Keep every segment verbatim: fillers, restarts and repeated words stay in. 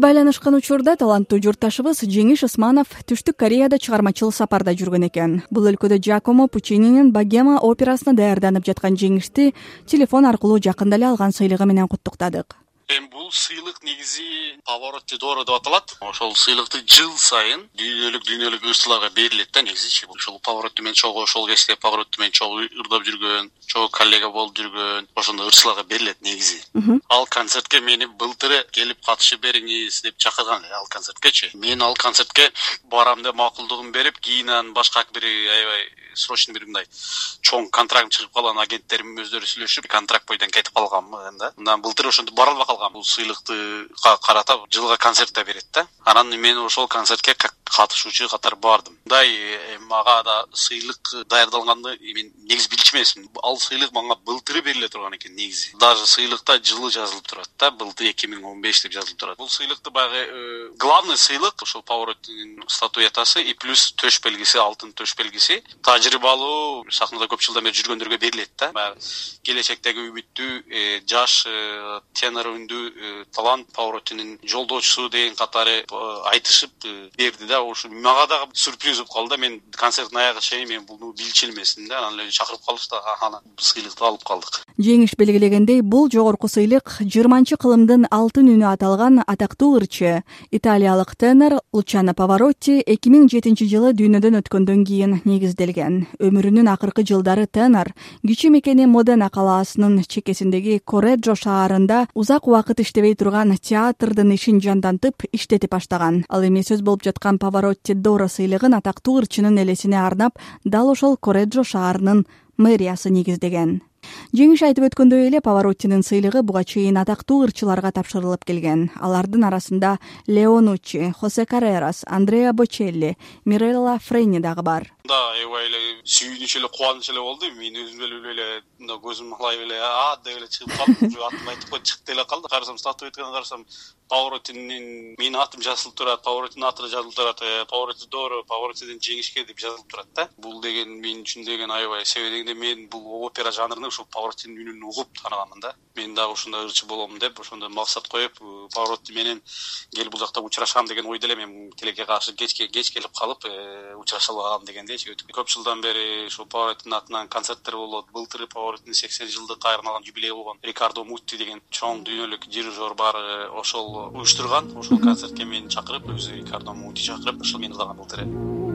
байланышкан учурда таланттуу журтташыбыз Жеңиш Усманов Түштүк Кореяда чыгармачыл сапарда жүргөн экен. Бул өлкөдө Жакомо Пуччининин Богема операсына даярданып жаткан Жеңишти телефон аркылуу жакында эле алган сыйлыгы менен куттуктадык. Эми бул сыйлык негизи Pavarotti d'Oro деп аталат. Ошол сыйлыкты жыл сайын дүйнөлүк дүйнөлүк ырчыларга берилет да негизи. Ошол Pavarotti менен чогуу ошол кезде Pavarotti менен чогуу ырдап жүргөн, чогуу коллега болуп жүргөн, ошондой ырчыларга берилет негизи. Ал концертке мени былтыры келип катышып бериңиз деп чакырган ал концерткечи. Мен ал концертке барам деп макулдугун берип, кийин анан башка бир аябай срочный бир мындай чоң контракт чыгып калган агенттерим өздөрү сүйлөшүп, контракт бойдон кетип калганмын да. Андан былтыр ошентип бара албай калгам. Бул сыйлыкты карата жылга концерт да берет да. Анан мен ошол концертке катышуучу катары бардым. Мындай мага да сыйлык даярдалганды мен негизи билчү эмесмин. Ал сыйлык мага былтыры бериле турган экен негизи. Даже сыйлыкта жылы жазылып турат да. Былтыр эки миң он беш деп жазылып турат. Бул сыйлыкты баягы главный сыйлык ошол Pavarottинин статуэтасы и плюс төш белгиси, алтын төш белгиси тажрыйбалуу сахнада көп жылдан бери жүргөндөргө берилет да. Баягы келечектеги үмүттүү жаш тенор үндүү талант Pavarottинин жолдоочусу деген катары айтышып берди да. Ошо мага да сюрприз болуп калды. Мен концерттин аягы чейин мен буну билчү элмесмин да. Анан эле чакырып калышты, анан сыйлыкты алып калдык. Жеңиш белгилегендей, бул жогорку сыйлык жыйырманчы кылымдын алтын үнү аталган атактуу ырчы италиялык тенор Лучано Pavarotti эки миң жетинчи жылы дүйнөдөн өткөндөн кийин негизделген. Өмүрүнүн акыркы жылдары тенор кичи мекени Модена калаасынын чекесиндеги Корреджо шаарында узак убакыт иштебей турган театрдын ишин жандантып иштетип баштаган. Ал эми сөз болуп жаткан Pavarotti d'Oro сыйлыгын атактуу ырчынын элесине арнап дал ошол Корреджо шаарынын мэриясы негиздеген. Жеңиш айтып өткөндөй эле Pavarottинин сыйлыгы буга чейин атактуу ырчыларга тапшырылып келген. Алардын арасында Лео Нуччи, Хосе Каррерас, Андреа Бочелли, Мирелла Френи дагы бар. Да, аябай эле сүйүнүч эле кубаныч эле болду. Мен өзүм эле эле мындай көзүм алай эле а деп эле чыгып калдым. Атым айтып коюп чыкты эле калды. Карасам статуэтканы карасам Pavarottинин менин атым жазылып турат, Pavarottинин аты жазылып турат, Pavarotti d'Oro, Pavarottиден жеңишке деп жазылып турат да. Бул деген мен үчүн деген аябай себебинде мен бул опера жанрын ошол Pavarottинин үнүн угуп тааныганмын да. Мен дагы ошондой ырчы болом деп, ошондой максат коюп, Pavarotti менен келип бул жакта учурашам деген ойдо эле мен тилекке каршы кечке кеч келип калып учураша албагам дегендейчи. Көп жылдан бери ошол Pavarottинин атынан концерттер болот. Былтыры Pavarottинин сексен жылдык кайрылган юбилей болгон. Рикардо Мутти деген чоң дүйнөлүк дирижер бар, ошол уюштурган. Ошол концертке мени чакырып, өзү Рикардо Мутти чакырып, ошол мени ырдаган былтыры.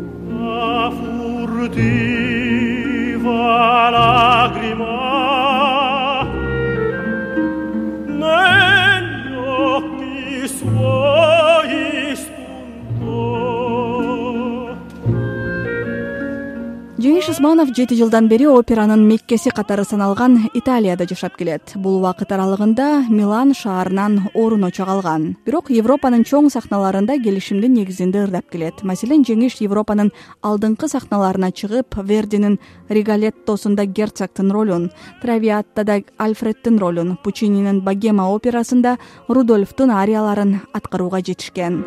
Жеңиш Усманов жети жылдан бери операнын меккеси катары саналган Италияда жашап келет. Бул убакыт аралыгында Милан шаарынан орун чагалган. Бирок Европанын чоң сахналарында келишимдин негизинде ырдап келет. Маселен, Жеңиш Европанын алдыңкы сахналарына чыгып, Вердинин Риголеттосунда герцогтун ролун, Травиаттада Альфредтин ролун, Пуччининин Богема операсында Рудольфтун арияларын аткарууга жетишкен.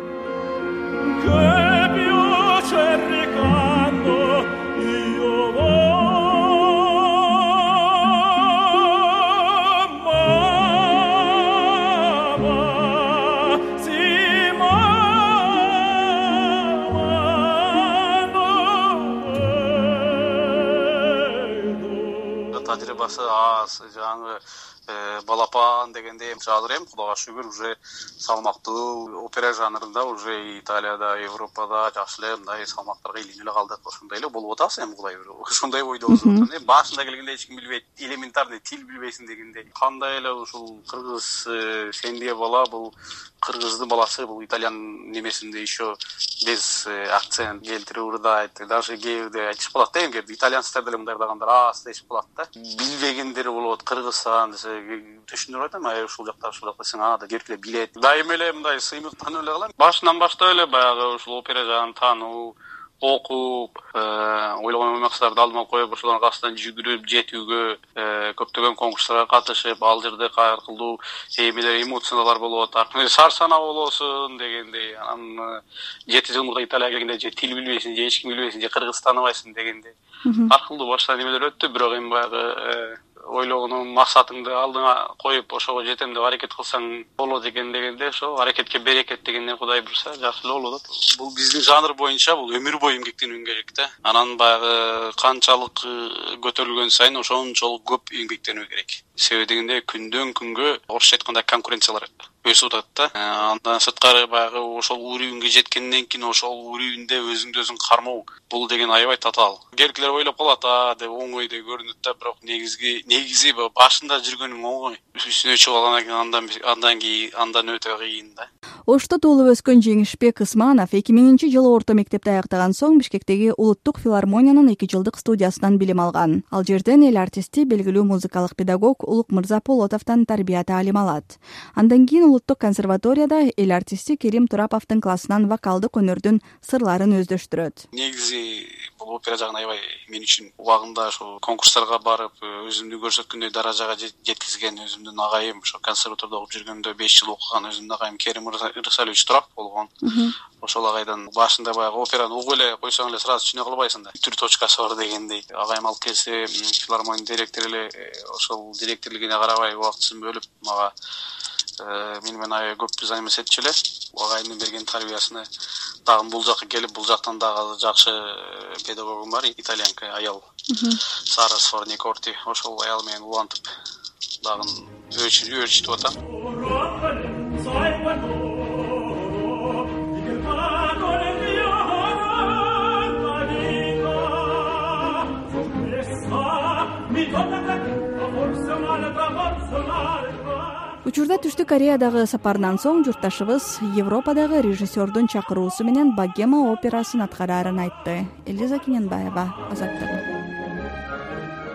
Тажрыйбасы аз, жаңы балапан дегенде жазыр эм, Кудайга шүгүр, уже салмактуу опера жанрында уже Италияда, Европада жакшы эле мындай салмактарга илинип эле калдык. Ошондой эле болуп атабыз эми, Кудай берип. Ошондой ойдо болсун. Эми башында келгенде эч ким билбейт, элементарный тил билбейсиң дегенде. Кандай эле ушул кыргыз сендие бала, бул кыргыздын баласы, бул итальян немесинде еще без акцент келтирип ырдайт. Даже кээде айтышып калат да, эми итальянецтер деле мындай ырдагандар аз дешип калат да. Билбегендер болот, Кыргызстан десе түшүндүрүп атам, ай ушул жакта ушул жакта сен аны да керкилеп билет. Дайым эле мындай сыймыктанып эле калам. Башынан баштап эле баягы ушул опера жанрын таануу, окуп, ойлогон максаттарды алдыма коюп, ошолордун касынан жүгүрүп, жетүүгө, көптөгөн конкурстарга катышып, ал жерде ар кылдуу эмелер, эмоциялар болот. Шар сана болосун дегендей. Анан жети жыл мурда Италияга келгенде же тил билбейсиң, же эч ким билбейсиң, же кыргыз тааныбайсың дегендей. Ар кылдуу башка немелер өттү, бирок эми баягы ойлогонуң максатыңды алдыңа коюп ошого жетем деп аракет кылсаң болот экен дегенде ошо аракетке берекет дегенден Кудай буйрса жакшы эле болот. Бул биздин жанр боюнча бул өмүр бою эмгектенүү керек да. Анан баягы канчалык көтөрүлгөн сайын ошончолук көп эмгектенүү керек. Себеби дегенде күндөн күнгө орусча айтканда конкуренциялар өсүп атат да. Андан сырткары баягы ошол уровеньге жеткенден кийин ошол уровеньде өзүңдү өзүң кармоо бул деген аябай татаал. Келгилер ойлоп калат, а деп оңойдой көрүнөт да, бирок негизги негизи башында жүргөнүң оңой. Үстүнө чыгып алгандан кийин андан андан кийин андан өтө кыйын да. Ошто туулуп өскөн Жеңишбек Ысманов эки миңинчи жылы орто мектепти аяктаган соң Бишкектеги Улуттук филармониянын эки жылдык студиясынан билим алган. Ал жерден эл артисти, белгилүү музыкалык педагог Улукмырза Полотовдон тарбия таалим алат. Андан кийин Улуттук консерваторияда эл артисти Керим Тураповдун классынан вокалдык өнөрдүн сырларын өздөштүрөт. Негизи бул опера жагын аябай мен үчүн убагында ошо конкурстарга барып, өзүмдү көрсөткөндөй даражага жеткизген өзүмдүн агайым, ошо консерваторияда окуп жүргөндө беш жыл окуган өзүмдүн агайым Керим Ырысалиевич Турапов болгон. Ошол агайдан башында баягы операны угуп эле койсоң эле сразу түшүнө калбайсың да. Түр точкасы бар дегендей. Агайым алып келсе, филармония директору эле ошол директорлугуна карабай убактысын бөлүп мага мен менен аябай көп занемес этчү эле. Агайымдын берген тарбиясына дагы бул жакка келип, бул жактан дагы жакшы педагогум бар, итальянка аял Сара Сфорникорти. Ошол аял менен улантып дагы өөрчүтүп атам. Учурда Түштүк Кореядагы сапарынан соң журтташыбыз Европадагы режиссердун чакыруусу менен Богема операсын аткараарын айтты. Элиза Кененбаева, Азаттык.